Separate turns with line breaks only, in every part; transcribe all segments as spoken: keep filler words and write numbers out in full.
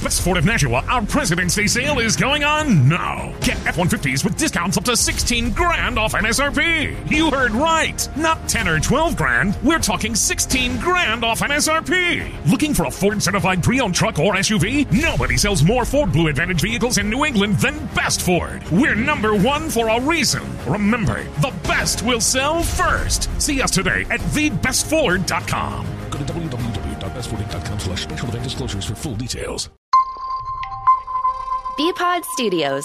Best Ford of Nashua, our President's Day sale is going on now. Get F one fifties with discounts up to sixteen grand off M S R P. You heard right. Not ten or twelve grand. We're talking sixteen grand off M S R P. Looking for a Ford certified pre-owned truck or S U V? Nobody sells more Ford Blue Advantage vehicles in New England than Best Ford. We're number one for a reason. Remember, the best will sell first. See us today at the best ford dot com. Go to w w w dot best ford dot com slash special event disclosures for full details.
B-Pod Studios.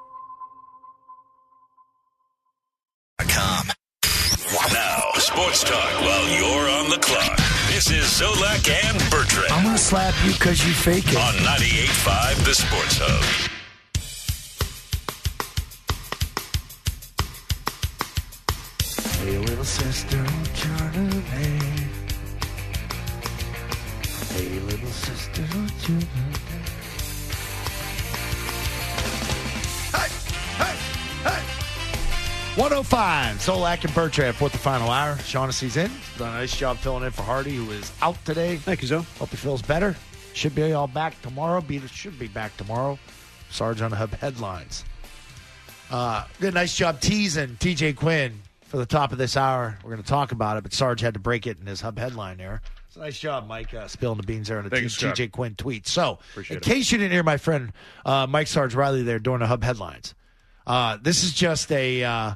Com. Now, sports talk while you're on the clock. This is Zolak and Bertrand.
I'm going to slap you because you fake it.
On ninety-eight point five, The Sports Hub.
Hey, little sister, won't you run away? Hey, little sister, won't you run away? Hey, hey, hey! one oh five, Zolak and Bertrand for the final hour. Shaughnessy's in. Done a nice job filling in for Hardy, who is out today.
Thank you, Zo.
Hope he feels better. Should be all back tomorrow. Be should be back tomorrow. Sarge on the Hub headlines. Uh, did a nice job teasing T J Quinn for the top of this hour. We're going to talk about it, but Sarge had to break it in his Hub headline there. It's a nice job, Mike, uh, spilling the beans there on the T J Quinn tweet. So,
Appreciate
in
it.
case you didn't hear my friend uh, Mike Sarge Riley there during the Hub headlines, uh, this is just a uh,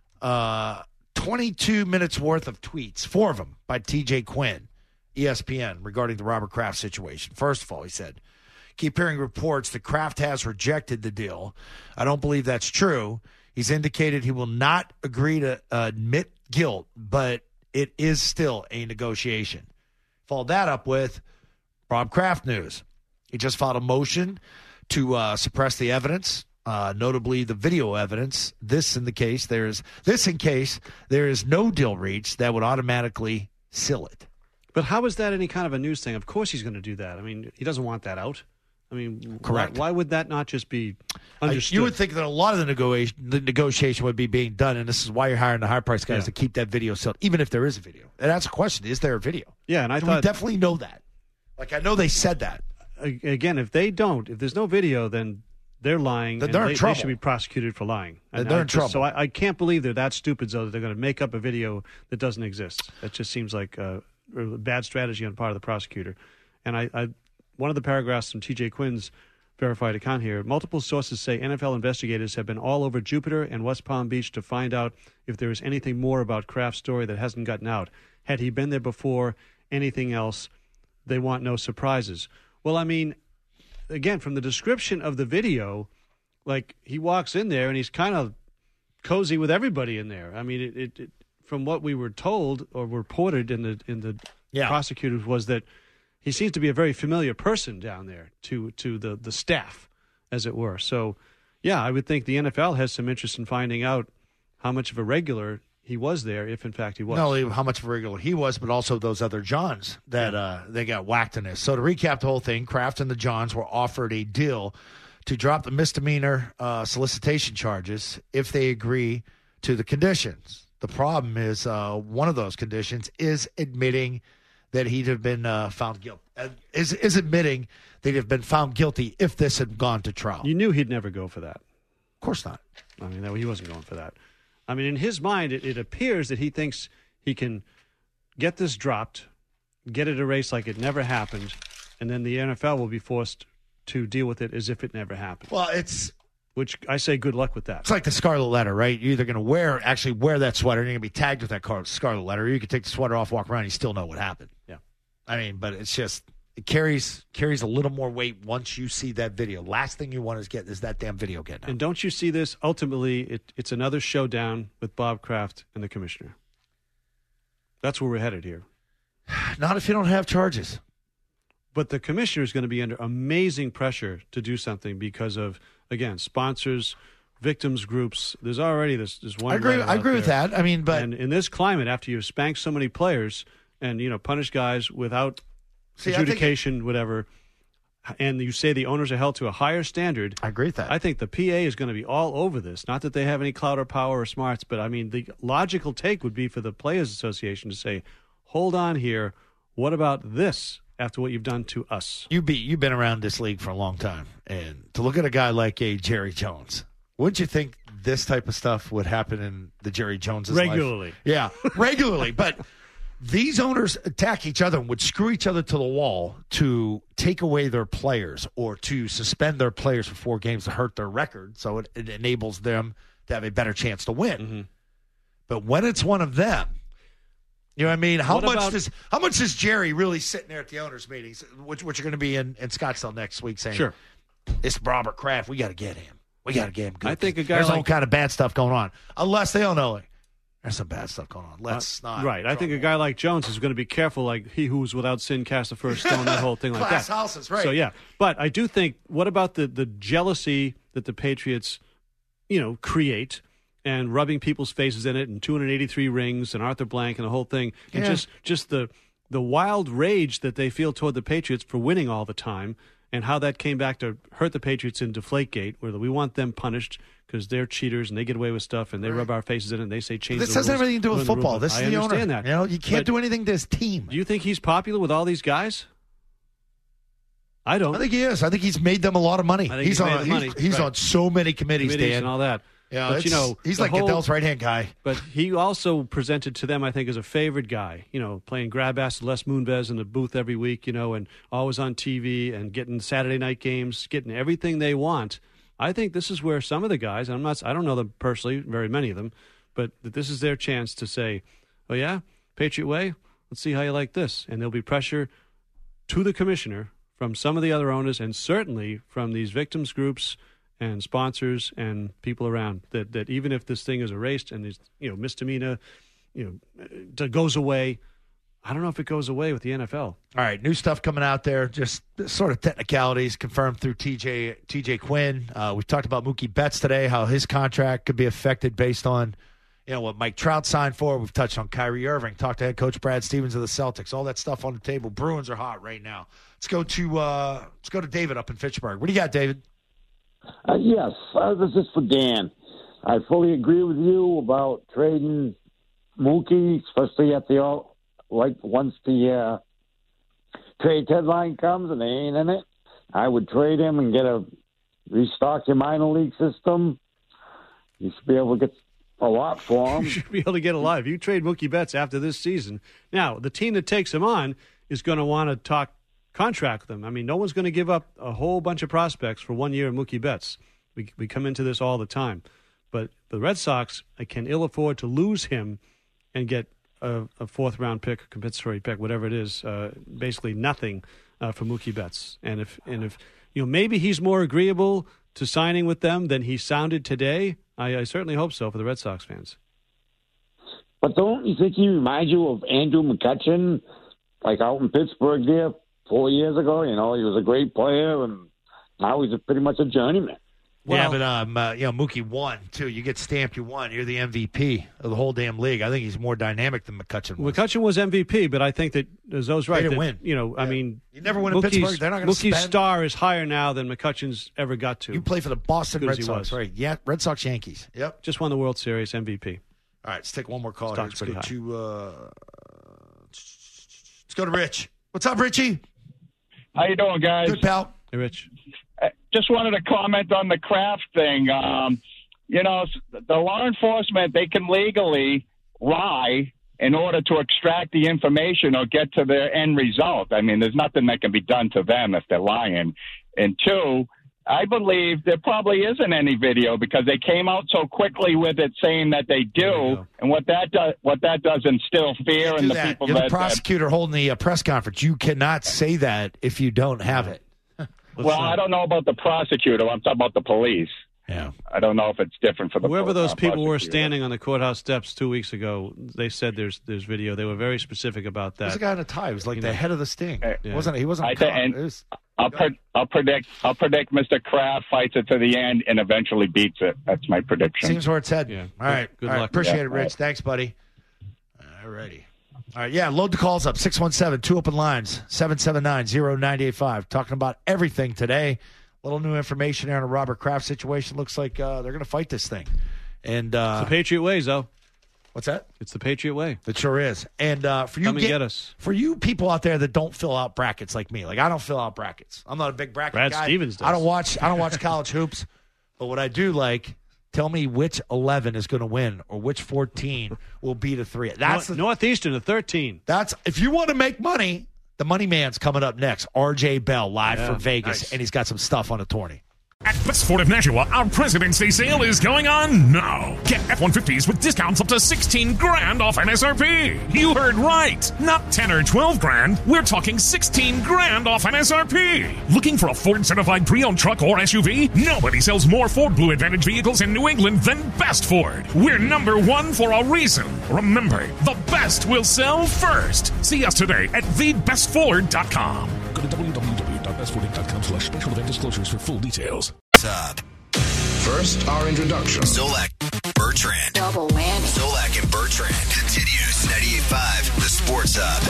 uh, twenty-two minutes worth of tweets, four of them by T J Quinn, E S P N, regarding the Robert Kraft situation. First of all, he said, keep hearing reports that Kraft has rejected the deal. I don't believe that's true. He's indicated he will not agree to uh, admit guilt, but it is still a negotiation. Followed that up with Rob Kraft news. He just filed a motion to uh, suppress the evidence, uh, notably the video evidence. This in the case there is this in case there is no deal reached that would automatically seal it.
But how is that any kind of a news thing? Of course he's going to do that. I mean, he doesn't want that out. I mean,
Correct.
Why, why would that not just be
Uh,
understood?
you would think that a lot of the negotiation, the negotiation would be being done, and this is why you're hiring the high-priced guys
Yeah.
to keep that video sealed, even if there is a video. And that's a question. Is there a video?
yeah, and I
And
thought,
we definitely know that. Like, I know they said that.
a- again, if they don't, if there's no video, then they're lying.
Then
and
they're in
they,
trouble.
They should be prosecuted for lying.
Then
And
they're
I
in
just-
trouble.
So I, I can't believe they're that stupid, though, that they're going to make up a video that doesn't exist. That just seems like a, a bad strategy on the part of the prosecutor. And I, I, one of the paragraphs from T J Quinn's verified account here, multiple sources say N F L investigators have been all over Jupiter and West Palm Beach to find out if there is anything more about Kraft's story that hasn't gotten out. Had he been there before, anything else, they want no surprises. Well, I mean, again, from the description of the video, like he walks in there and he's kind of cozy with everybody in there. I mean, it, it, it from what we were told or reported in the in the
Yeah.
prosecutors was that he seems to be a very familiar person down there to to the, the staff, as it were. So, yeah, I would think the N F L has some interest in finding out how much of a regular he was there, if in fact he was.
Not only how much of a regular he was, but also those other Johns that uh, they got whacked in this. So to recap the whole thing, Kraft and the Johns were offered a deal to drop the misdemeanor uh, solicitation charges if they agree to the conditions. The problem is uh, one of those conditions is admitting that he'd have been uh, found guilty. Uh, is is admitting that he'd have been found guilty if this had gone to trial.
You knew he'd never go for that.
Of course not.
I mean, that, he wasn't going for that. I mean, in his mind, it, it appears that he thinks he can get this dropped, get it erased like it never happened, and then the N F L will be forced to deal with it as if it never happened.
Well, it's
Which I say good luck with that.
it's like the Scarlet Letter, right? You're either going to wear actually wear that sweater and you're going to be tagged with that car, Scarlet Letter, or you can take the sweater off, walk around, and you still know what happened.
Yeah.
I mean, but it's just it carries carries a little more weight once you see that video. Last thing you want is get is that damn video getting out.
And don't you see this? Ultimately, it, it's another showdown with Bob Kraft and the commissioner. That's where we're headed here.
Not if you don't have charges.
But the commissioner is going to be under amazing pressure to do something because of, again, sponsors, victims groups. There's already this, this one.
I agree.
letter
I
out
agree with
there.
that. I mean, but
And in this climate, after you've spanked so many players and, you know, punish guys without
See, I think-
adjudication, whatever, and you say the owners are held to a higher standard,
I agree with that.
I think the P A is going to be all over this. Not that they have any clout or power or smarts, but I mean, the logical take would be for the Players Association to say, hold on here, what about this? after what you've done to us.
You be you've been around this league for a long time, and to look at a guy like a Jerry Jones, wouldn't you think this type of stuff would happen in the Jerry Jones's
regularly?
Life? Yeah, regularly. But these owners attack each other and would screw each other to the wall to take away their players or to suspend their players for four games to hurt their record, so it, it enables them to have a better chance to win. Mm-hmm. But when it's one of them, you know what I mean? How
what
much
about,
does how much is Jerry really sitting there at the owners' meetings, which which are going to be in, in Scottsdale next week, saying,
"Sure,
it's Robert Kraft. We got to get him. We got to get him good."
I think a guy
there's
like,
all kind of bad stuff going on, unless they all know like, there's some bad stuff going on. Let's
uh,
not.
Right. I think a guy like Jones is going to be careful, like he who was without sin cast the first stone. That whole thing like
Glass
that.
houses, right?
So yeah, but I do think. What about the the jealousy that the Patriots, you know, create? And rubbing people's faces in it, and two hundred eighty-three rings, and Arthur Blank, and the whole thing, and
yeah.
just just the the wild rage that they feel toward the Patriots for winning all the time, and how that came back to hurt the Patriots in Deflategate, where we want them punished because they're cheaters and they get away with stuff, and they right. rub our faces in it, and they say change.
This
the
has
rules,
everything to do with football. This
I
is the
understand
owner.
that.
You know, you can't
but
do anything to his team.
Do you think he's popular with all these guys? I don't.
I think he is. I think he's made them a lot of money.
I think
he's,
he's
on.
made the
he's,
money.
he's
right.
on so many committees,
committees
Dan,
and all that.
Yeah,
but you know,
he's like
whole,
Goodell's right hand guy.
But he also presented to them, I think, as a favored guy. You know, playing grab ass with Les Moonves in the booth every week. You know, and always on T V and getting Saturday night games, getting everything they want. I think this is where some of the guys, I'm not, I don't know them personally, very many of them, but that this is their chance to say, "Oh yeah, Patriot way. Let's see how you like this." And there'll be pressure to the commissioner from some of the other owners, and certainly from these victims groups and sponsors and people around, that, that even if this thing is erased and is, you know, misdemeanor, you know, goes away, I don't know if it goes away with the N F L.
All right, new stuff coming out there, just sort of technicalities confirmed through T J T J Quinn. Uh, we've talked about Mookie Betts today, how his contract could be affected based on, you know, what Mike Trout signed for. We've touched on Kyrie Irving, talked to head coach Brad Stevens of the Celtics, all that stuff on the table. Bruins are hot right now. Let's go to uh, let's go to David up in Fitchburg. What do you got, David?
Uh, yes, uh, this is for Dan. I fully agree with you about trading Mookie, especially at the like once the uh, trade deadline comes and they ain't in it. I would trade him and get a restock your minor league system. You should be able to get a lot for him.
You should be able to get a lot if you trade Mookie Betts after this season. Now, the team that takes him on is going to want to talk contract them. I mean, no one's going to give up a whole bunch of prospects for one year of Mookie Betts. We we come into this all the time. But the Red Sox can ill afford to lose him and get a, a fourth-round pick, a compensatory pick, whatever it is, uh, basically nothing uh, for Mookie Betts. And if and if you know maybe he's more agreeable to signing with them than he sounded today, I, I certainly hope so for the Red Sox fans.
But don't you think he reminds you of Andrew McCutchen, like out in Pittsburgh there? Four years ago, you know, he was a great player, and now he's a, pretty much a journeyman.
Well, yeah, but um, uh, you know, Mookie won too. You get stamped, you won. You're the M V P of the whole damn league. I think he's more dynamic than McCutchen was.
McCutchen was M V P, but I think that Zoe's right.
They didn't
that,
win.
You know,
yeah.
I mean,
you never win in
Mookie's,
Pittsburgh. They're not going to spend.
Mookie's star is higher now than McCutchen's ever got to.
You play for the Boston Red Sox,
was.
right? Yeah, Red Sox, Yankees. Yep,
just won the World Series, M V P.
All right, let's take one more call.
Stock's
Here. Let's
pretty
go
high.
to uh, let's go to Rich. What's up, Richie?
How you doing, guys?
Good, pal.
Hey, Rich.
I just wanted to comment on the Kraft thing. Um, you know, the law enforcement, they can legally lie in order to extract the information or get to their end result. I mean, there's nothing that can be done to them if they're lying. And two, I believe there probably isn't any video because they came out so quickly with it saying that they do. And what that does, what that does instill fear in the
that.
people
You're
that.
the prosecutor
that,
holding the uh, press conference. You cannot say that if you don't have it.
Well, I don't know about the prosecutor. I'm talking about the police.
Yeah.
I don't know if it's different for the
Whoever those
uh,
people were
prosecutor.
standing on the courtouse steps two weeks ago, they said there's there's video. They were very specific about that.
There's a guy in a tie. He was like
You
the
know.
head of the Sting.
Yeah.
Wasn't he? Wasn't.
I think, and
it was,
I'll, pre- I'll predict. I'll predict Mister Kraft fights it to the end and eventually beats it. That's my prediction.
seems where it's heading.
Yeah.
All right.
Good
All right.
luck.
Appreciate
Yeah.
it, Rich. Thanks, buddy. All righty. All right. Yeah. Load the calls up. six one seven, two open lines, seven seven nine, zero nine eight five. Talking about everything today. Little new information there on a Robert Kraft situation. Looks like uh, they're going to fight this thing. And uh,
It's the Patriot ways, though.
What's that?
It's the Patriot way.
It sure is. And uh, for you,
Come and get us.
For you people out there that don't fill out brackets like me, like I don't fill out brackets. I'm not a big bracket
Brad
guy.
Stevens does.
I don't watch. I don't watch college hoops. But what I do like, tell me which eleven is going to win or which fourteen will be the three. That's
North,
the,
Northeastern, the thirteen.
That's if you want to make money. The Money Man's coming up next. R J Bell live
Yeah,
from Vegas,
nice.
and he's got some stuff on the tourney.
At Best Ford of Nashua, our President's Day sale is going on now. Get F one fifties with discounts up to sixteen grand off M S R P. You heard right. Not ten or twelve grand. We're talking sixteen grand off M S R P. Looking for a Ford certified pre-owned truck or S U V? Nobody sells more Ford Blue Advantage vehicles in New England than Best Ford. We're number one for a reason. Remember, the best will sell first. See us today at the best ford dot com.
Go to w w w dot best ford dot com slash special event disclosures for full details.
Up.
First, our introduction.
Zolak, Bertrand.
Double whammy.
Zolak and Bertrand. Continues ninety-eight point five, the Sports Hub.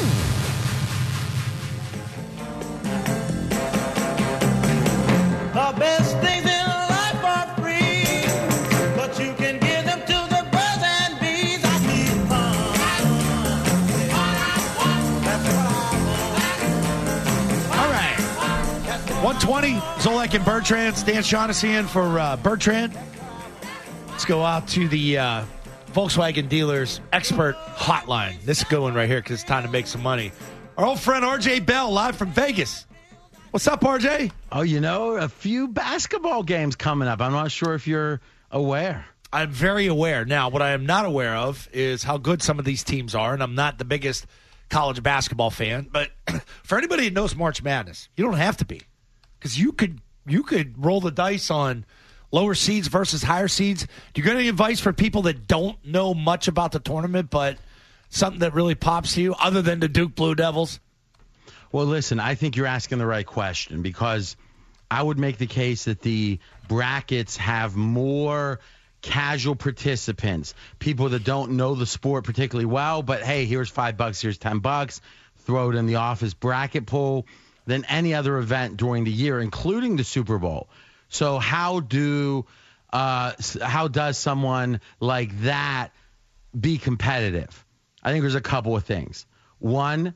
The best things in life are free, but you can give them to the birds and bees. I keep on. That's what I want.
All right. one twenty, Zolak and Bertrand. Stan Shaughnessy in for uh, Bertrand. Let's go out to the uh, Volkswagen dealers expert hotline. This is going right here because it's time to make some money. Our old friend R J Bell live from Vegas. What's up, R J?
Oh, you know, a few basketball games coming up. I'm not sure if you're aware.
I'm very aware. Now, what I am not aware of is how good some of these teams are, and I'm not the biggest college basketball fan. But for anybody that knows March Madness, you don't have to be, because you could you could roll the dice on lower seeds versus higher seeds. Do you got any advice for people that don't know much about the tournament, but something that really pops to you, other than the Duke Blue Devils?
Well, listen, I think you're asking the right question, because I would make the case that the brackets have more casual participants, people that don't know the sport particularly well, but hey, here's five bucks, here's ten bucks, throw it in the office bracket pool, than any other event during the year, including the Super Bowl. So how do uh, how does someone like that be competitive? I think there's a couple of things. One,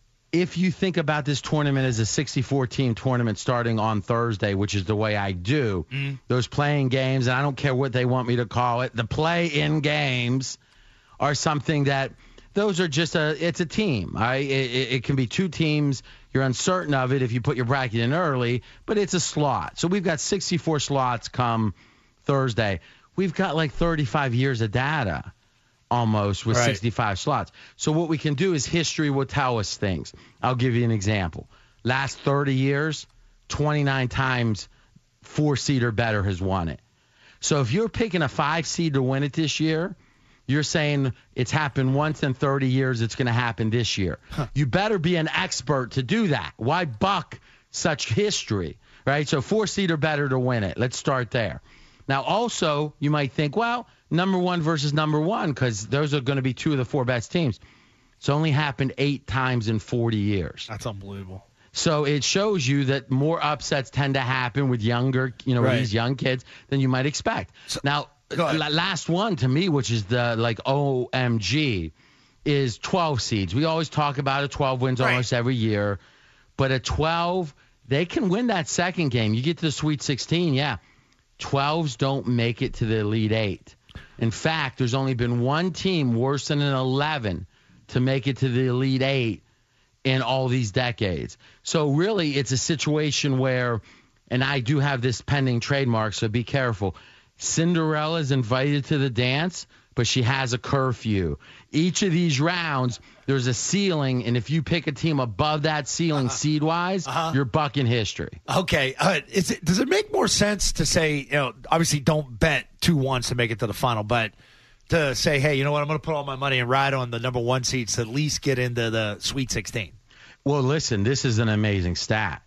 if you think about this tournament as a sixty-four team tournament starting on Thursday, which is the way I do, mm. those playing games, and I don't care what they want me to call it, the play-in games are something that those are just a, it's a team. I, it, it can be two teams. You're uncertain of it if you put your bracket in early, but it's a slot. So we've got sixty-four slots come Thursday. We've got like thirty-five years of data almost with right. sixty-five slots. So what we can do is history will tell us things. I'll give you an example. Last thirty years, twenty-nine times four seed or better has won it. So if you're picking a five seed to win it this year, you're saying it's happened once in thirty years, it's going to happen this year. Huh. You better be an expert to do that. Why buck such history, right? So four seed or better to win it. Let's start there. Now, also, you might think, well, number one versus number one, because those are going to be two of the four best teams. It's only happened eight times in forty years.
That's unbelievable.
So it shows you that more upsets tend to happen with younger, you know,
right.
with these young kids than you might expect. So, now, last one to me, which is the like O M G, is twelve seeds. We always talk about it. twelve wins right. almost every year. But at twelve, they can win that second game. You get to the Sweet sixteen, yeah. twelves don't make it to the Elite Eight. In fact, there's only been one team worse than an eleven to make it to the Elite Eight in all these decades. So really, it's a situation where, and I do have this pending trademark, so be careful. Cinderella's invited to the dance, but she has a curfew. Each of these rounds, there's a ceiling, and if you pick a team above that ceiling uh-huh. seed-wise, uh-huh. you're bucking history.
Okay. Uh, is it, does it make more sense to say, you know, obviously don't bet two ones to make it to the final, but to say, hey, you know what, I'm going to put all my money and ride on the number one seeds to at least get into the Sweet sixteen?
Well, listen, this is an amazing stat.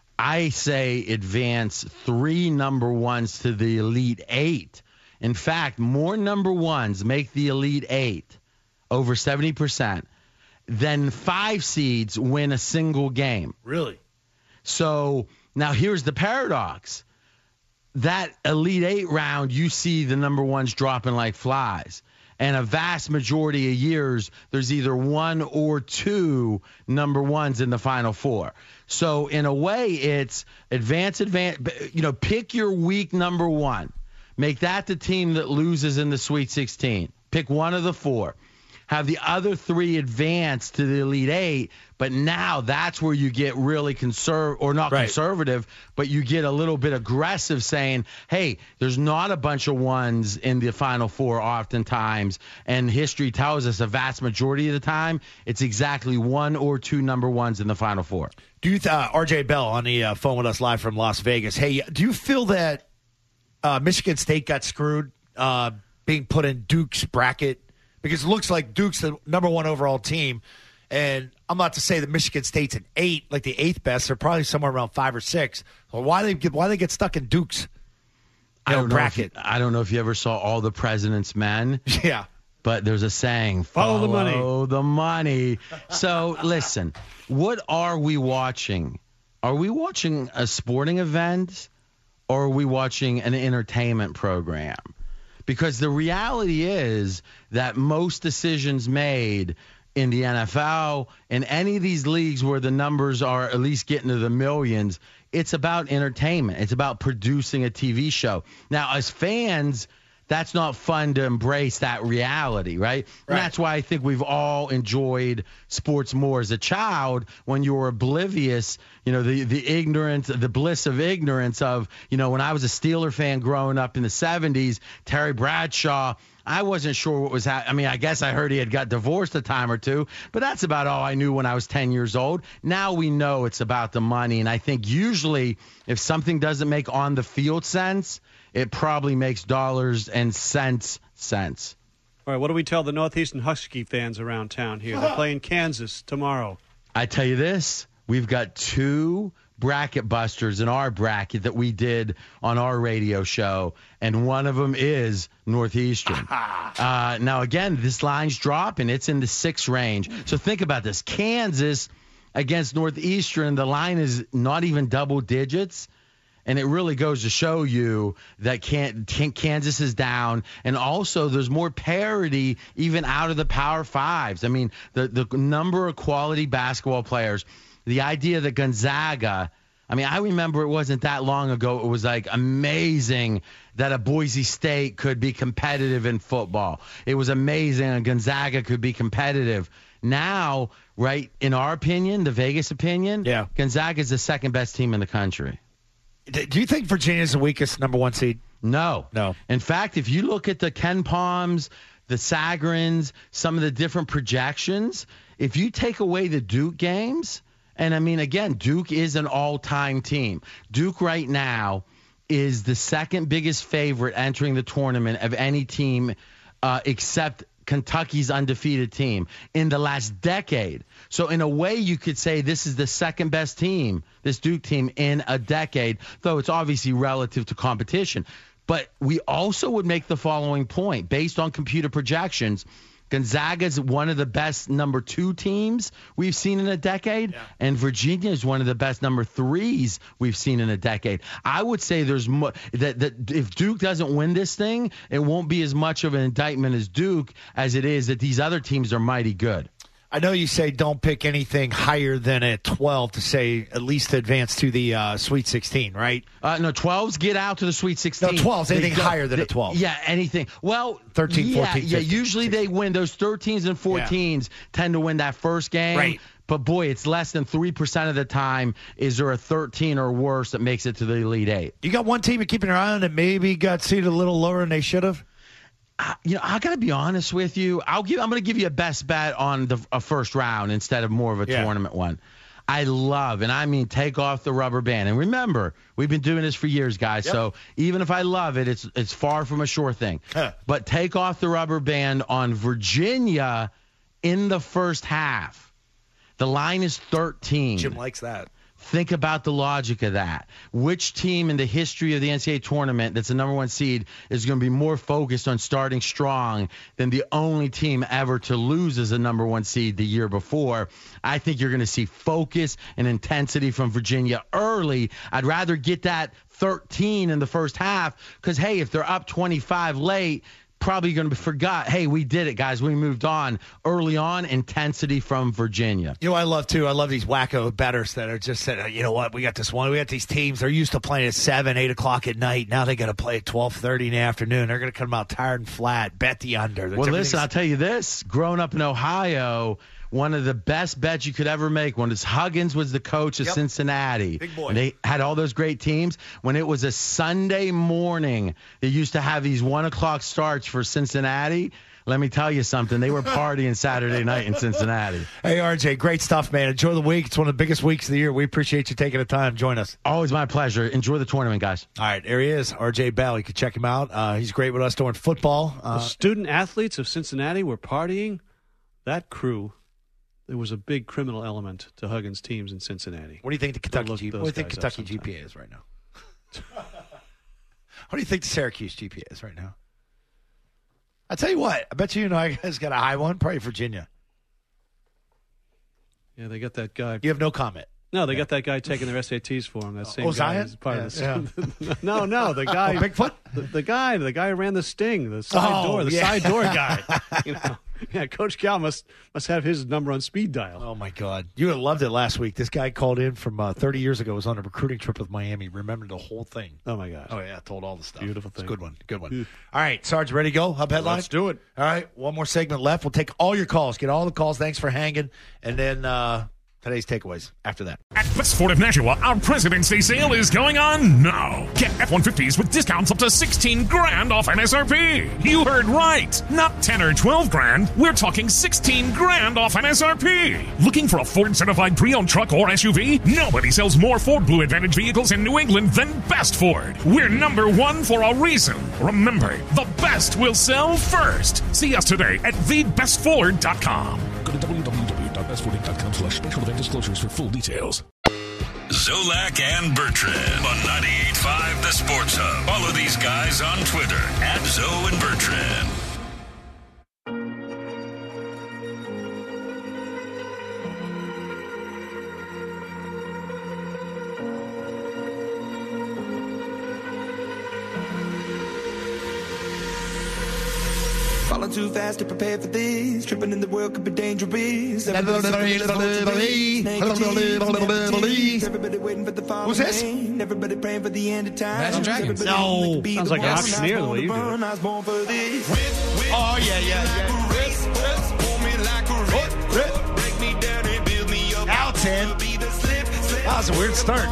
I say advance three number ones to the Elite Eight. In fact, more number ones make the Elite Eight, over seventy percent, than five seeds win a single game.
Really?
So now here's the paradox. That Elite Eight round, you see the number ones dropping like flies. And a vast majority of years, there's either one or two number ones in the Final Four. So in a way, it's advance, advance, you know, pick your weak number one. Make that the team that loses in the Sweet sixteen. Pick one of the four. Have the other three advance to the Elite Eight, but now that's where you get really conservative, or not right. conservative, but you get a little bit aggressive saying, hey, there's not a bunch of ones in the Final Four oftentimes, and history tells us a vast majority of the time, it's exactly one or two number ones in the Final Four.
Do you, th- uh, R J Bell on the uh, phone with us live from Las Vegas. Hey, do you feel that uh, Michigan State got screwed uh, being put in Duke's bracket? Because it looks like Duke's the number one overall team, and I'm not to say that Michigan State's an eight, like the eighth best. They're probably somewhere around five or six. So why they get why they get stuck in Duke's
I don't
bracket?
Know if you, I don't know if you ever saw All the President's Men.
Yeah,
but there's a saying:
follow, follow the money.
Follow the money. So listen, what are we watching? Are we watching a sporting event, or are we watching an entertainment program? Because the reality is that most decisions made in the N F L, in any of these leagues where the numbers are at least getting to the millions, it's about entertainment. It's about producing a T V show. Now, as fans, that's not fun to embrace that reality, right? right? And that's why I think we've all enjoyed sports more as a child, when you were oblivious, you know, the, the ignorance, the bliss of ignorance of, you know, when I was a Steeler fan growing up in the seventies, Terry Bradshaw, I wasn't sure what was happening. I mean, I guess I heard he had got divorced a time or two, but that's about all I knew when I was ten years old. Now we know it's about the money, and I think usually if something doesn't make on the field sense, it probably makes dollars and cents sense.
All right, what do we tell the Northeastern Husky fans around town here? They're playing Kansas tomorrow.
I tell you this, we've got two bracket busters in our bracket that we did on our radio show, and one of them is Northeastern. uh, now, again, this line's dropping. It's in the six range. So think about this. Kansas against Northeastern, the line is not even double digits. And it really goes to show you that can, can, Kansas is down. And also there's more parity even out of the Power Fives. I mean, the, the number of quality basketball players, the idea that Gonzaga, I mean, I remember it wasn't that long ago. It was like amazing that a Boise State could be competitive in football. It was amazing that Gonzaga could be competitive. Now, right, in our opinion, the Vegas opinion,
yeah.
Gonzaga is the second best team in the country.
Do you think Virginia's the weakest number one seed?
No.
No.
In fact, if you look at the Ken Palms, the Sagrins, some of the different projections, if you take away the Duke games, and I mean, again, Duke is an all-time team. Duke right now is the second biggest favorite entering the tournament of any team uh, except Kentucky's undefeated team in the last decade. So in a way, you could say this is the second best team, this Duke team, in a decade, though it's obviously relative to competition. But we also would make the following point. Based on computer projections, Gonzaga is one of the best number two teams we've seen in a decade, yeah. and Virginia is one of the best number threes we've seen in a decade. I would say there's mo- that that if Duke doesn't win this thing, it won't be as much of an indictment as Duke as it is that these other teams are mighty good.
I know you say don't pick anything higher than a twelve to say at least advance to the uh, Sweet sixteen, right?
Uh, no, twelves get out to the Sweet sixteen.
No, twelves, anything
they,
higher than
they,
a twelve.
Yeah, anything. Well,
thirteen,
yeah,
fourteen,
yeah,
fifteen,
usually
sixteen.
they win. Those thirteens and fourteens yeah. tend to win that first game.
Right.
But, boy, it's less than three percent of the time is there a thirteen or worse that makes it to the Elite Eight.
You got one team you're keeping your eye on that maybe got seated a little lower than they should have?
Uh, you know, I gotta be honest with you. I'll give. I'm gonna give you a best bet on the a first round instead of more of a yeah. tournament one. I love, and I mean, take off the rubber band. And remember, we've been doing this for years, guys. Yep. So even if I love it, it's it's far from a sure thing. Huh. But take off the rubber band on Virginia in the first half. The line is thirteen.
Jim likes that.
Think about the logic of that. Which team in the history of the N C double A tournament that's the number one seed is going to be more focused on starting strong than the only team ever to lose as a number one seed the year before? I think you're going to see focus and intensity from Virginia early. I'd rather get that thirteen in the first half because, hey, if they're up twenty-five late, probably going to forgot, hey, we did it, guys. We moved on. Early on, intensity from Virginia.
You know what I love, too? I love these wacko bettors that are just saying, you know what, we got this one. We got these teams. They're used to playing at seven, eight o'clock at night. Now they got to play at twelve thirty in the afternoon. They're going to come out tired and flat. Bet the under.
Well, listen, I'll tell you this. Growing up in Ohio, one of the best bets you could ever make when Huggins was the coach of
Yep.
Cincinnati.
Big boy.
And they had all those great teams. When it was a Sunday morning, they used to have these one o'clock starts for Cincinnati. Let me tell you something. They were partying Saturday night in Cincinnati.
Hey, R J, great stuff, man. Enjoy the week. It's one of the biggest weeks of the year. We appreciate you taking the time. Join us.
Always my pleasure. Enjoy the tournament, guys.
All right, there he is, R J Bell. You can check him out. Uh, he's great with us during football. Uh,
the student athletes of Cincinnati were partying. That crew, there was a big criminal element to Huggins' teams in Cincinnati.
what do you think the Kentucky
look
G-
those
What do you think
guys up
Kentucky G P A
sometime.
is right now? What do you think the Syracuse G P A is right now? I tell you what, I bet you, you know, I guys got a high one. Probably Virginia.
Yeah, they got that guy.
You have no comment.
No, they got that guy taking their S A Ts for him. That same
Oh,
guy
Zion?
is part
Yeah,
of the. No, no, the guy.
Oh, Bigfoot?
The, the guy, the guy who ran the sting, the side
Oh,
door, the
yeah.
side door guy. You know, yeah, Coach Cal must must have his number on speed dial.
Oh, my God. You would have loved it last week. This guy called in from uh, thirty years ago, was on a recruiting trip with Miami, remembered the whole thing.
Oh my gosh.
Oh, yeah, told all the stuff.
Beautiful
It's a
thing.
good one. Good one. All right, Sarge, ready to go? Hub headline?
Let's do it.
All right, one more segment left. We'll take all your calls. Get all the calls. Thanks for hanging. And then uh, today's takeaways after that.
At Best Ford of Nashua, our President's Day sale is going on now. Get F one fifties with discounts up to sixteen grand off M S R P. You heard right. Not ten or twelve grand. We're talking sixteen grand off M S R P. Looking for a Ford certified pre-owned truck or S U V? Nobody sells more Ford Blue Advantage vehicles in New England than Best Ford. We're number one for a reason. Remember, the best will sell first. See us today at the best ford dot com.
Go to w w w dot best ford dot com slash special event disclosures for full details.
Zolak and Bertrand on ninety-eight point five The Sports Hub. Follow these guys on Twitter at Zoe and Bertrand.
Falling too fast to prepare for this. Tripping in the world could be dangerous. Everybody waiting for the fall.
Who's this?
Everybody praying for the end of time.
Imagine Dragons.
No.
Sounds like an auctioneer the way you do it.
I was born for this.
Oh, yeah, yeah, yeah. Now ten. That was a weird start.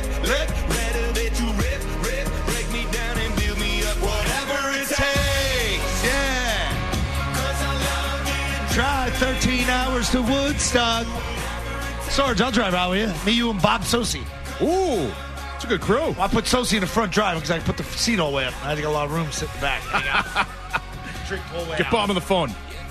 Yeah. Drive thirteen hours to Woodstock. Sarge, I'll drive out with you. Me, you, and Bob Sosi.
Ooh, it's a good crew.
Well, I put Sosi in the front drive because I put the seat all the way up. I had to get a lot of room to sit in the back. Hang out. Drink the whole way
Get
out.
Bob on the phone.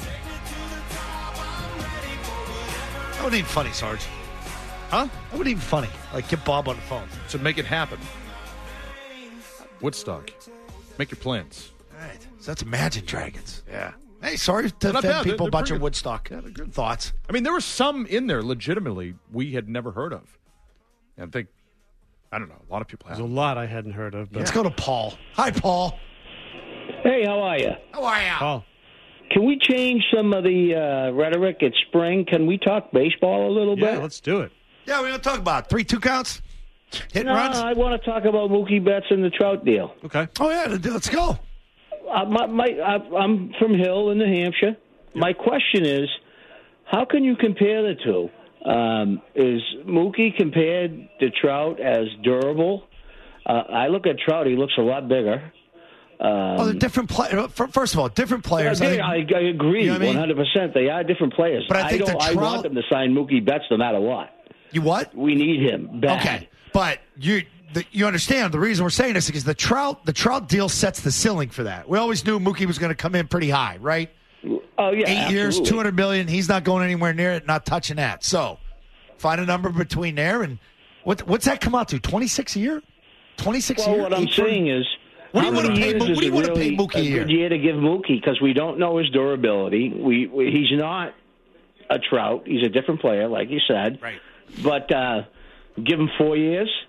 That wasn't even funny, Sarge.
Huh?
That wasn't even funny. Like, get Bob on the phone.
So make it happen. Woodstock. Make your plans.
All right. So that's Imagine Dragons.
Yeah.
Hey, sorry to
Not
offend
bad.
people
They're-
about
they're
your
pretty
Woodstock
Yeah, they're good.
thoughts.
I mean, there were some in there legitimately we had never heard of. And I think, I don't know, a lot of people have.
There's a lot I hadn't heard of. But
Let's go to Paul. Hi, Paul.
Hey, how are you?
How are you?
Paul,
Can we change some of the uh, rhetoric? It's spring. Can we talk baseball a little
yeah,
bit?
let's do it.
Yeah, we're going to talk about three two counts, hit and
No,
runs.
I want to talk about Mookie Betts and the Trout deal.
Okay.
Oh yeah, let's go.
Uh, my, my, I, I'm from Hill in New Hampshire. My question is, how can you compare the two? Um, is Mookie compared to Trout as durable? Uh, I look at Trout; he looks a lot bigger. Um,
Oh, they're different players. First of all, different players.
I,
I think-
I, I agree,
You know what I mean?
one hundred percent. They are different players.
But I think
don't.
the
I
Trout-
want them to sign Mookie Betts no matter what.
You what?
We need him bad.
Okay, but you the, you understand the reason we're saying this is because the Trout the Trout deal sets the ceiling for that. We always knew Mookie was going to come in pretty high, right?
Oh yeah,
Eight years,
absolutely.
two hundred million. He's not going anywhere near it. Not touching that. So find a number between there and what what's that come out to? Twenty six a year? Twenty six a
Well,
year?
what I'm
Eight for-
saying is,
What do
how
you wanna
many
pay
years
Mo-
is
what do you
it
wanna pay
really
Mookie a year?
good year to give Mookie? Because we don't know his durability. We, we he's not a Trout. He's a different player, like you said.
Right.
But uh, give him four years.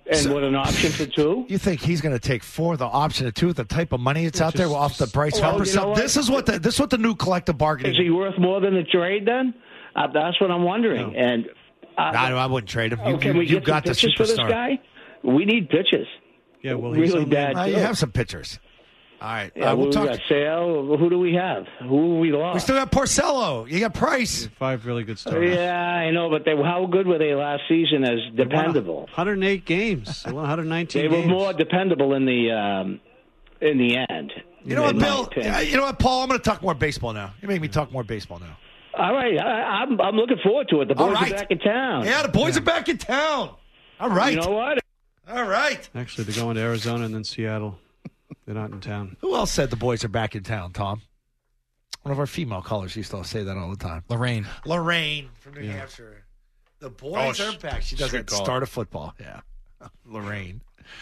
And
So-
with an option for two?
You think he's going to take four, the option of two, the type of money it's out there off the Bryce
Well,
Harper
you know
stuff?
what?
This is what the this is what the new collective bargaining.
Is he worth more than the trade then? Uh, that's what I'm wondering. And uh,
No, I wouldn't trade him. You,
oh, can
you,
we
you
get
got
some
the
pitches for this
superstar.
guy? We need pitches.
Yeah, well, he's
really
only-
bad.
Uh,
too.
you have some pitchers. All right.
Yeah,
uh, we'll
we
talk.
got Sale. Who do we have? Who have we lost?
We still got Porcello. You got Price.
Five really good starters.
Yeah, I know, but they, how good were they last season as dependable?
one hundred eight games. They won one hundred nineteen
They were
games.
more dependable in the um, in the end.
You know what,
in my
Bill?
opinion.
Uh, You know what, Paul? I'm going to talk more baseball now. You make me talk more baseball now.
All right, I, I'm I'm looking forward to it. The
All
boys
right.
are back in town.
Yeah, the boys are back in town. All right.
You know what?
All right.
Actually, they're going to Arizona and then Seattle. They're not in town.
Who else said the boys are back in town, Tom? One of our female callers used to say that all the time.
Lorraine.
Lorraine from New
Yeah.
Hampshire. The boys
Oh,
are back. She does
good
that
call.
start of football. Yeah. Lorraine.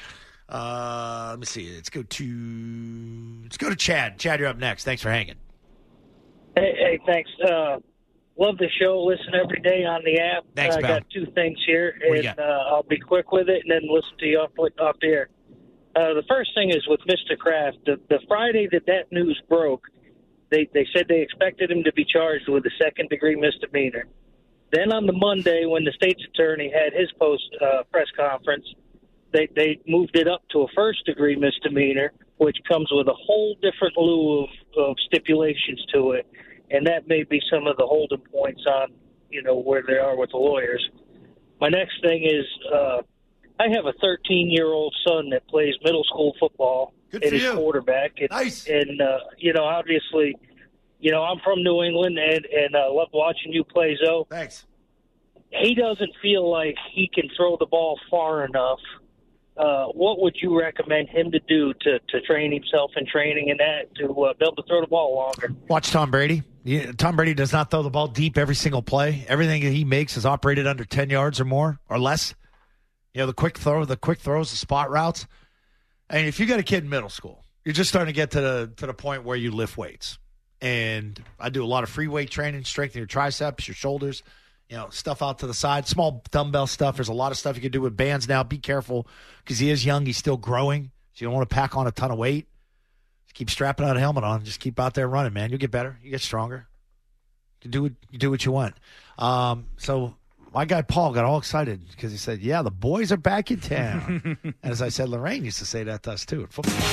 Uh, let me see. Let's go to let's go to Chad. Chad, you're up next. Thanks for hanging.
Hey, hey thanks. Uh, love the show. Listen every day on the app.
Thanks,
I
pal.
got two things here,
What do you
and
got?
uh, I'll be quick with it, and then listen to you off, off the air. Uh, the first thing is with Mister Kraft. The, the Friday that that news broke, they, they said they expected him to be charged with a second-degree misdemeanor. Then on the Monday, when the state's attorney had his post uh, press conference, they, they moved it up to a first-degree misdemeanor, which comes with a whole different lieu of, of stipulations to it, and that may be some of the holding points on, you know, where they are with the lawyers. My next thing is uh, I have a thirteen-year-old son that plays middle school football.
Good
and
for
is
you.
quarterback. And,
Nice.
And, uh, you know, obviously, you know, I'm from New England, and, and I love watching you play, Zoe.
Thanks.
He doesn't feel like he can throw the ball far enough. Uh, what would you recommend him to do to, to train himself in training and that to uh, be able to throw the ball longer?
Watch Tom Brady. Yeah, Tom Brady does not throw the ball deep every single play. Everything that he makes is operated under ten yards or more or less. You know, the quick throw, the quick throws, the spot routes. And if you got a kid in middle school, you're just starting to get to the to the point where you lift weights. And I do a lot of free weight training, strengthening your triceps, your shoulders, you know, stuff out to the side, small dumbbell stuff. There's a lot of stuff you can do with bands now. Be careful because he is young. He's still growing. So you don't want to pack on a ton of weight. Just keep strapping out a helmet on. Just keep out there running, man. You'll get better. You get stronger. You do what, you do what you want. Um, so my guy Paul got all excited because he said, yeah, the boys are back in town. And as I said, Lorraine used to say that to us, too. At football.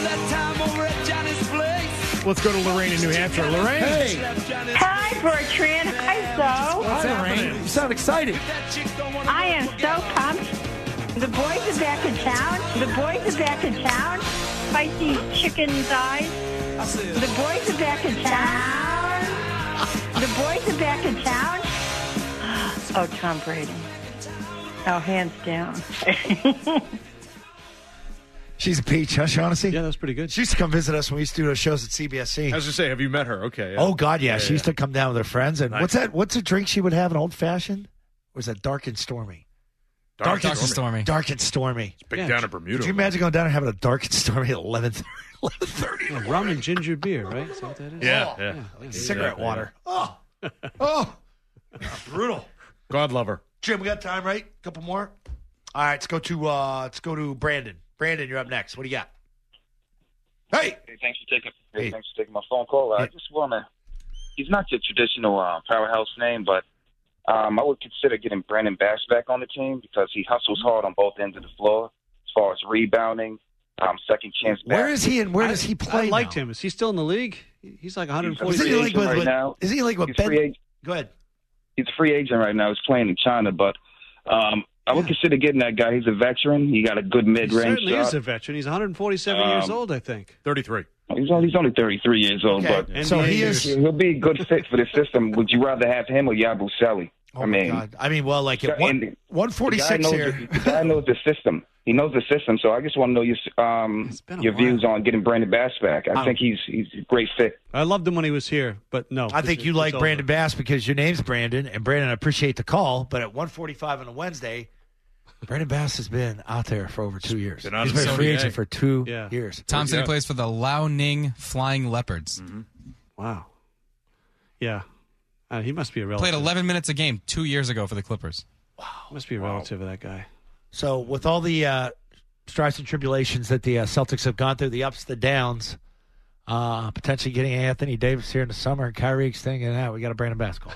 Let's go to Lorraine in New Hampshire. Lorraine.
Hey.
Hi, Bertrand. Hi, Zoe.
What's happening?
You sound excited.
I am so pumped. The boys are back in town. The boys are back in town. Spicy chicken thighs. The boys are back in town. The boys are back in town. Oh, Tom Brady. Oh, hands down.
She's a peach, huh, Shaughnessy?
Yeah, that was pretty good.
She used to come visit us when we used to do those shows at C B S C.
I was just say, have you met her? Okay. yeah.
Oh, God, yeah.
Yeah,
She used
yeah.
to come down with her friends. And
Nice.
what's that? What's a drink she would have? An old fashioned? Or is that dark and stormy?
Dark,
Dark and stormy.
Dark and stormy.
Big
Yeah,
down in Bermuda.
Could you imagine going down and having a dark and stormy at eleven thirty?
Yeah, rum and ginger beer, right? Is that what that is?
Yeah,
Oh,
yeah.
yeah.
Cigarette
Yeah,
water. Oh. Oh. Brutal.
God love her.
Jim, we got time, right? A couple more? All right, let's go to uh, let's go to Brandon. Brandon, you're up next. What do you got? Hey.
Hey, thanks for taking
Hey.
thanks for taking my phone call. I
Yeah.
just want to. He's not your traditional uh, powerhouse name, but um, I would consider getting Brandon Bass back on the team because he hustles hard on both ends of the floor as far as rebounding, um, second chance.
Where is he and where does he play
I liked
now?
him. Is he still in the league? He's like one
He's a
forty.
Isn't
free
he like
agent
with,
right
with,
now.
isn't he like with
He's
Ben?
free agent.
Go ahead.
He's a free agent right now. He's playing in China, but um, I would consider getting that guy. He's a veteran. He got a good
He
mid-range
certainly
shot.
is a veteran. He's one forty-seven
Um,
years old, I think.
thirty-three.
He's only, he's only thirty-three years old,
Okay.
but
So
N B A
he
years.
is.
he'll be a good fit for the system. Would you rather have him or Yabusele?
Oh
I
my
mean,
God. I mean, well, like at
and
one,
the-
one
the guy
forty-six
knows
here.
The, the guy knows the system. He knows the system. So I just want to know your um
It's been a
your
while.
views on getting Brandon Bass back. I
Um,
think he's he's a great fit.
I loved him when he was here, but no.
I think
it's-
you
it's
like
over.
Brandon Bass because your name's Brandon, and Brandon, I appreciate the call. But at one forty-five on a Wednesday, Brandon Bass has been out there for over two years.
Been out
He's
of
been a
the
free
N B A.
agent for two
Yeah.
years.
Tom said he
Yeah.
plays for the Liaoning Flying Leopards.
Wow. Yeah. Uh, he must be a relative.
Played eleven minutes a game two years ago for the Clippers.
Must be a relative of that guy.
So with all the uh, strife and tribulations that the uh, Celtics have gone through, the ups, the downs, uh, potentially getting Anthony Davis here in the summer, and Kyrie extending it out, we got a Brandon Bass call.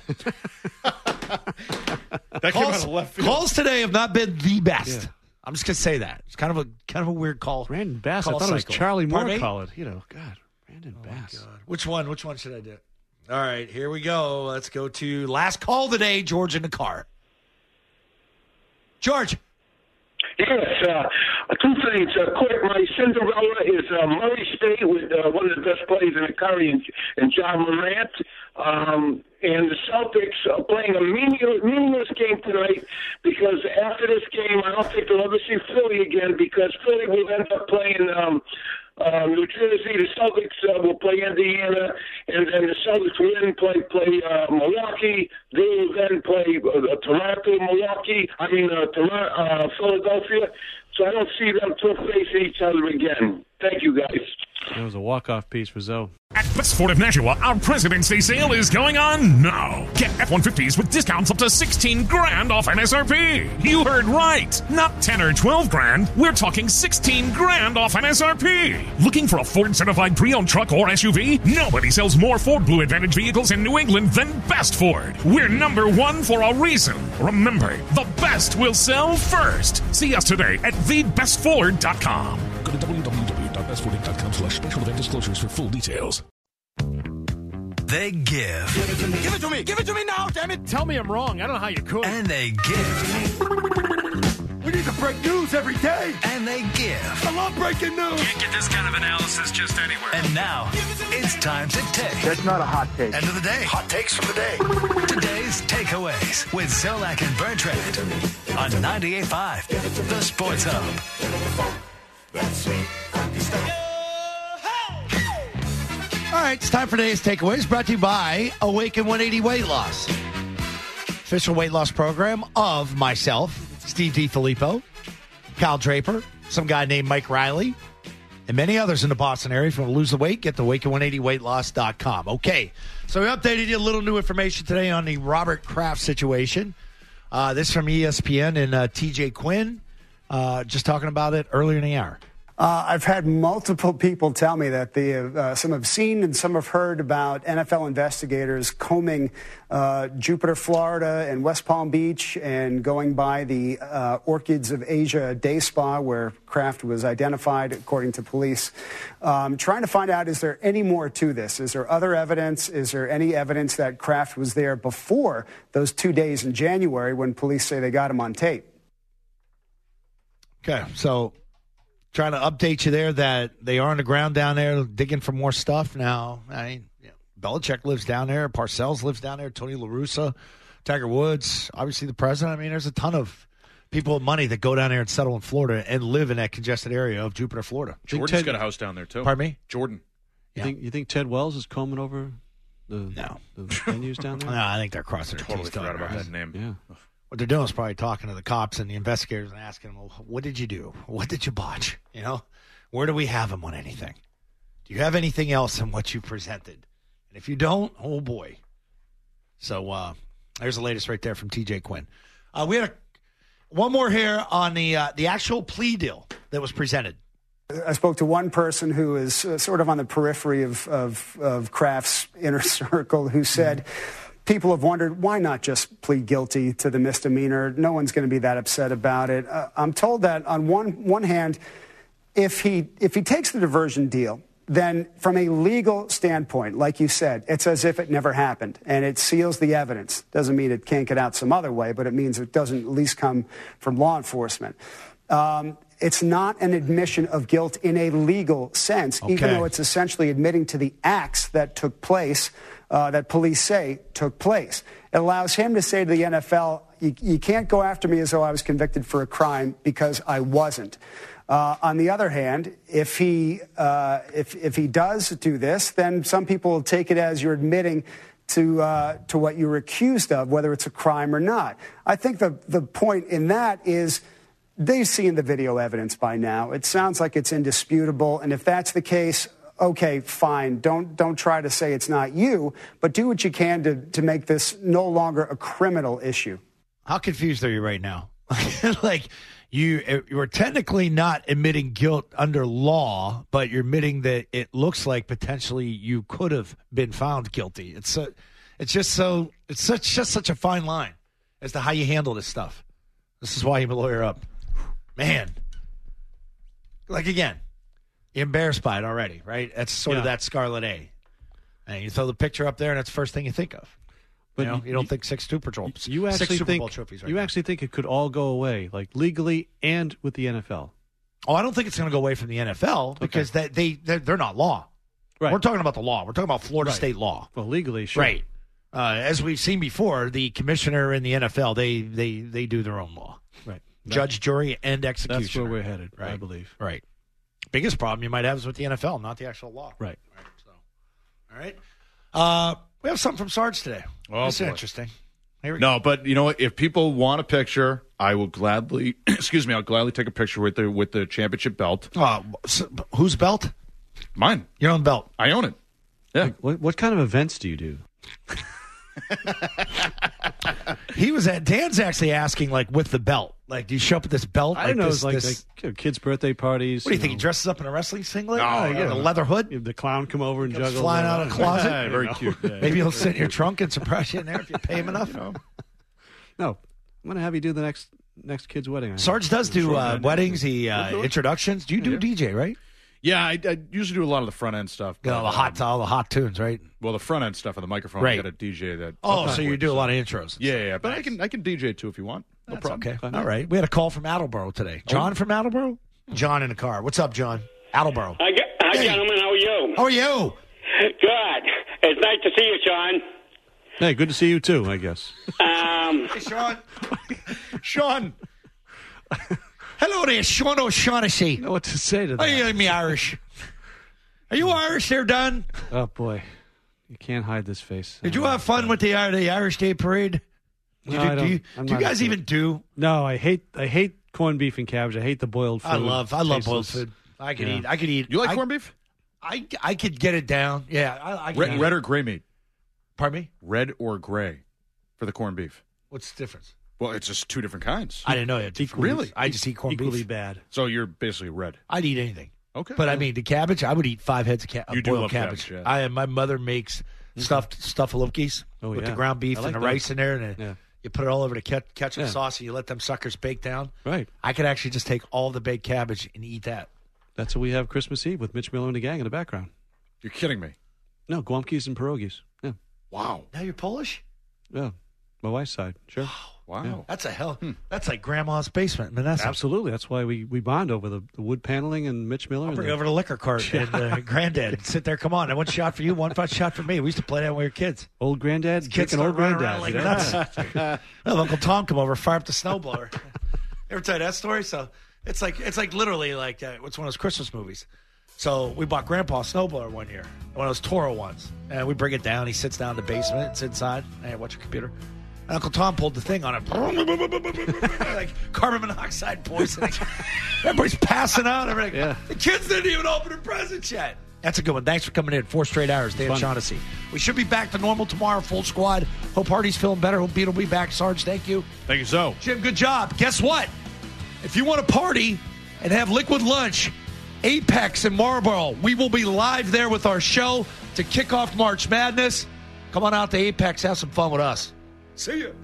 That came out of left field.
Calls today have not been the best.
Yeah.
I'm just gonna say that it's kind of a kind of a weird call.
Brandon Bass. I
call
thought it was
cycle.
Charlie Moore
Pardon me?
call it. You know, God, Brandon
Oh,
Bass.
God. Which one? Which one should I do? All right, here we go. Let's go to last call today. George in the car. George.
Yes, uh, two things. Uh, quick, my Cinderella is uh, Murray State with uh, one of the best players in the Curry and, and John Morant. Um, and the Celtics are playing a meaningless, meaningless game tonight because after this game, I don't think they'll ever see Philly again because Philly will end up playing um, uh, New Jersey. The Celtics uh, will play Indiana, and then the Celtics will then play play uh, Milwaukee. They will then play uh, Toronto, Milwaukee. I mean uh, Toronto, uh, Philadelphia. So I don't see them two facing each other again. Thank you, guys.
That was a walk-off piece for Zoe.
At Best Ford of Nashua, our President's Day sale is going on now. Get F one fifties with discounts up to sixteen grand off M S R P. You heard right. Not ten or twelve grand. We're talking sixteen grand off M S R P. Looking for a Ford certified pre-owned truck or S U V? Nobody sells more Ford Blue Advantage vehicles in New England than Best Ford. We're number one for a reason. Remember, the best will sell first. See us today at the best ford dot com.
Go to w w w dot best ford dot com slash special event disclosures for full details.
They give.
Give it to me. Give it to me. Give it to me now, damn it.
Tell me I'm wrong. I don't know how you could.
And they give.
We need to break news every day.
And they give.
I love breaking news.
Can't get this kind of analysis just anywhere.
And now, it's time to take.
That's not a hot take.
End of the day. Hot takes from the day. Today's takeaways with Zolak and Bertrand on ninety-eight point five, The Sports Hub.
All right, it's time for today's takeaways. Brought to you by Awaken one eighty Weight Loss, official weight loss program of myself, Steve DiFilippo, Kyle Draper, some guy named Mike Riley, and many others in the Boston area. If you want to lose the weight, get to awaken one eighty weight loss dot com. Okay, so we updated you a little new information today on the Robert Kraft situation. Uh, this from E S P N and uh, T J Quinn, uh, just talking about it earlier in the hour.
Uh, I've had multiple people tell me that they have, uh, some have seen and some have heard about N F L investigators combing uh, Jupiter, Florida and West Palm Beach and going by the uh, Orchids of Asia day spa where Kraft was identified, according to police, um, trying to find out, is there any more to this? Is there other evidence? Is there any evidence that Kraft was there before those two days in January when police say they got him on tape?
Okay, so trying to update you there that they are on the ground down there digging for more stuff now. I mean, you know, Belichick lives down there. Parcells lives down there. Tony La Russa, Tiger Woods, obviously the president. I mean, there's a ton of people with money that go down there and settle in Florida and live in that congested area of Jupiter, Florida.
Jordan's
Ted,
got a house down there, too.
Pardon me?
Jordan.
You, yeah. think, you think Ted Wells is combing over the,
no.
the venues down there?
No, I think they're crossing their
Totally
T's.
forgot about
right?
that name.
Yeah.
What they're doing is probably talking to the cops and the investigators and asking them, well, what did you do? What did you botch? You know? Where do we have him on anything? Do you have anything else in what you presented? And if you don't, oh boy. So uh, there's the latest right there from T J Quinn. Uh, we had a, one more here on the uh, the actual plea deal that was presented.
I spoke to one person who is uh, sort of on the periphery of, of, of Kraft's inner circle who said, mm-hmm. people have wondered, why not just plead guilty to the misdemeanor? No one's going to be that upset about it. Uh, I'm told that on one one hand, If he if he takes the diversion deal, then from a legal standpoint, like you said, it's as if it never happened, and it seals the evidence. Doesn't mean it can't get out some other way, but it means it doesn't at least come from law enforcement. Um, it's not an admission of guilt in a legal sense, okay. even though it's essentially admitting to the acts that took place, uh, that police say took place. It allows him to say to the N F L, you, you can't go after me as though I was convicted for a crime because I wasn't. Uh, on the other hand, if he uh, if if he does do this, then some people will take it as you're admitting to uh, to what you were accused of, whether it's a crime or not. I think the the point in that is they've seen the video evidence by now. It sounds like it's indisputable, and if that's the case, okay, fine. Don't don't try to say it's not you, but do what you can to to make this no longer a criminal issue.
How confused are you right now? Like, you you're technically not admitting guilt under law, but you're admitting that it looks like potentially you could have been found guilty. It's so, it's just so it's such just such a fine line as to how you handle this stuff. This is why you lawyer up, man. Like again, you're embarrassed by it already, right? That's sort
Yeah.
of that Scarlet A. And you throw the picture up there, and that's the first thing you think of. But you, know, you don't
you,
think six Super Bowls,
You
six
actually
Super
think
Bowl trophies. Right
you
now.
actually think it could all go away, like legally and with the N F L?
Oh, I don't think it's going to go away from the N F L because okay. they, they, they're, they're not law.
Right.
We're talking about the law. We're talking about Florida
right.
state law.
Well, legally, sure.
Right. Uh, as we've seen before, the commissioner in the N F L, they they, they do their own law.
Right.
Judge, jury, and executioner.
That's where we're headed,
right.
I believe.
Right. Biggest problem you might have is with the N F L, not the actual law.
Right.
right. So, all right. Uh, we have something from Sarge today.
Oh,
That's
boy.
interesting. Here we
no,
go.
but you know what? If people want a picture, I will gladly. excuse me. I'll gladly take a picture with the with the championship belt.
Uh, so, whose belt?
Mine.
Your own belt.
I own it. Yeah.
Like, what, what kind of events do you do?
He was at Dan's actually asking like with the belt. Like, do you show up with this belt?
I
like
don't know.
This,
It's like,
this...
like you know, kids' birthday parties.
What do you, you think?
Know.
He dresses up in a wrestling singlet?
No,
oh, you
no,
got
no.
a leather hood.
The clown come over and juggle.
Flying out of a closet.
Yeah, very cute. Yeah.
Maybe he'll sit in your trunk and surprise you in there if you pay him enough.
You know.
No, I'm gonna have you do the next next kid's wedding.
Sarge does do uh, weddings, he uh,
do
introductions. Do you do
Yeah.
D J, right?
Yeah, I, I usually do a lot of the front end stuff.
You know, the hot, all the hot tunes, right?
Well, the front end stuff on the microphone,
Right.
you got a D J that.
Oh, so you do a lot of intros.
Yeah, yeah, but I can I can D J too if you want. No
That's
problem.
okay. All right. We had a call from Attleboro today. John from Attleboro? John in the car. What's up, John? Attleboro.
Hi, ge- hi
Hey.
gentlemen. How are you?
How are you?
Good. It's nice to see you, Sean.
Hey, good to see you too. I guess.
Um,
Hey, Sean.
Sean.
Hello there, Sean O'Shaughnessy.
You know what to say to that?
Are you me Irish? Are you Irish there, Don?
Oh boy, you can't hide this face.
Did you have fun with the, uh, the Irish Day Parade? Did
No,
you,
I
do
don't-
you,
I'm
do you
not
guys
into
even
it.
do?
No, I hate I hate corned beef and cabbage. I hate the boiled food.
I love I love boiled
Tasteless.
food. I could
Yeah.
eat. I could eat.
You like
I,
corned beef?
I, I could get it down. Yeah, I, I could
Red,
eat
red
it.
or gray meat?
Pardon me?
Red or gray for the corned beef?
What's the difference?
Well, it's just two different kinds.
I didn't know that.
Equally- Really?
I just eat corned
Equally
beef.
bad.
So you're basically red.
I'd eat anything.
Okay.
But I mean, the cabbage, I would eat five heads of, ca- of
You do
boiled
love
cabbage.
cabbage, yeah.
I My mother makes stuffed stuffalookies
Oh,
with
yeah.
the ground beef
I like
and the
those.
rice in there, and
Yeah.
you put it all over the ke- ketchup
Yeah.
sauce, and you let them suckers bake down.
Right.
I could actually just take all the baked cabbage and eat that.
That's what we have Christmas Eve with Mitch Miller and the gang in the background.
You're kidding me.
No, guamkis and pierogies. Yeah.
Wow.
Now you're Polish?
Yeah. My wife's side. Sure.
Wow.
Yeah.
That's a hell. That's like grandma's basement, Manessa.
Absolutely. That's why we, we bond over the, the wood paneling and Mitch Miller.
I'll
and
bring
the,
over the liquor cart and uh, granddad and sit there. Come on, one shot for you, one shot for me. We used to play that when we were kids.
Old granddad,
Kids
drinking old
start running
granddad.
around like
you know?
nuts. Well, Uncle Tom come over, fire up the snowblower. Ever tell you that story? So it's like it's like literally like uh, it's one of those Christmas movies. So we bought Grandpa a snowblower one year, one of those Toro ones, and we bring it down. He sits down in the basement. It's inside. Hey, watch your computer. And Uncle Tom pulled the thing on it, like carbon monoxide poisoning. Everybody's passing out. Everything.
Yeah.
The kids didn't even open their presents yet. That's a good one. Thanks for coming in. Four straight hours. Dan
Fun.
Shaughnessy. We should be back to normal tomorrow. Full squad. Hope Hardy's feeling better. Hope Pete will be back. Sarge, thank you.
Thank you, so.
Jim, good job. Guess what? If you want to party and have liquid lunch, Apex in Marlboro, we will be live there with our show to kick off March Madness. Come on out to Apex. Have some fun with us. See ya.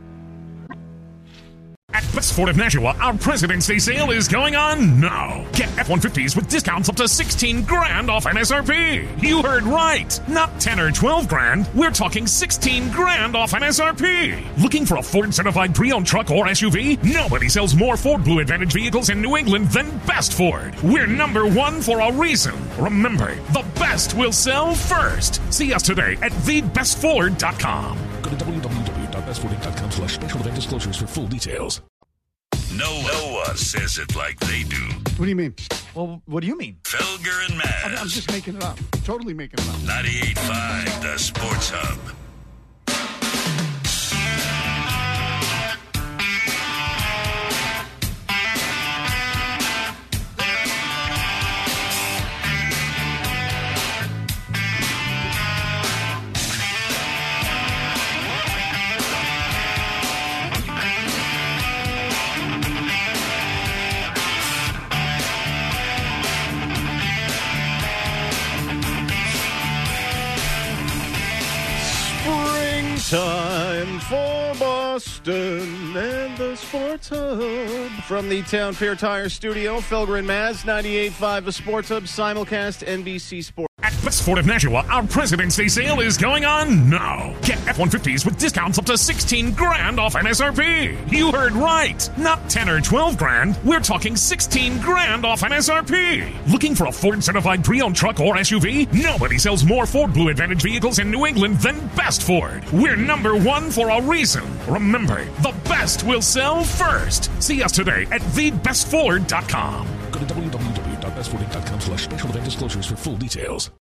At Best Ford of Nashua, our President's Day sale is going on now. Get F one fifties with discounts up to sixteen grand off M S R P. You heard right. Not ten or twelve grand. We're talking sixteen grand off M S R P. Looking for a Ford certified pre-owned truck or S U V? Nobody sells more Ford Blue Advantage vehicles in New England than Best Ford. We're number one for a reason. Remember, the best will sell first. See us today at the best ford dot com.
Go to w w w dot best ford inc dot com slash special event disclosures for full details.
No, no one says it like they do.
What do you mean?
Well, what do you mean?
Felger and Maz.
I'm, I'm just making it up. Totally making it up.
ninety-eight point five, the Sports Hub.
time for Boston and the Sports Hub. From the Town Fair Tire Studio, Felger and Maz, ninety-eight point five, the Sports Hub, simulcast N B C Sports.
At Best Ford of Nashua, our President's Day sale is going on now. Get F one fifties with discounts up to sixteen grand off M S R P. You heard right. Not ten or twelve grand. We're talking sixteen grand off M S R P. Looking for a Ford certified pre-owned truck or S U V? Nobody sells more Ford Blue Advantage vehicles in New England than Best Ford. We're number one for a reason. Remember, the best will sell first. See us today at the best ford dot com.
Go to w w w dot best ford inc dot com slash special event disclosures for full details.